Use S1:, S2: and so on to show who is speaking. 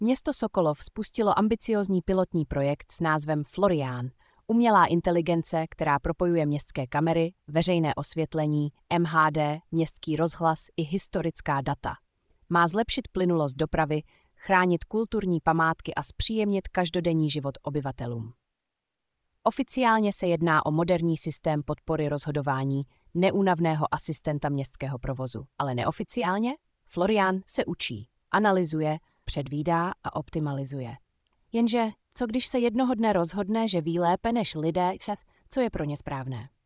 S1: Město Sokolov spustilo ambiciózní pilotní projekt s názvem Florian, umělá inteligence, která propojuje městské kamery, veřejné osvětlení, MHD, městský rozhlas i historická data. Má zlepšit plynulost dopravy, chránit kulturní památky a zpříjemnit každodenní život obyvatelům. Oficiálně se jedná o moderní systém podpory rozhodování, neúnavného asistenta městského provozu, ale neoficiálně Florian se učí, analyzuje, předvídá a optimalizuje. Jenže co když se jednoho dne rozhodne, že ví lépe než lidé, co je pro ně správné?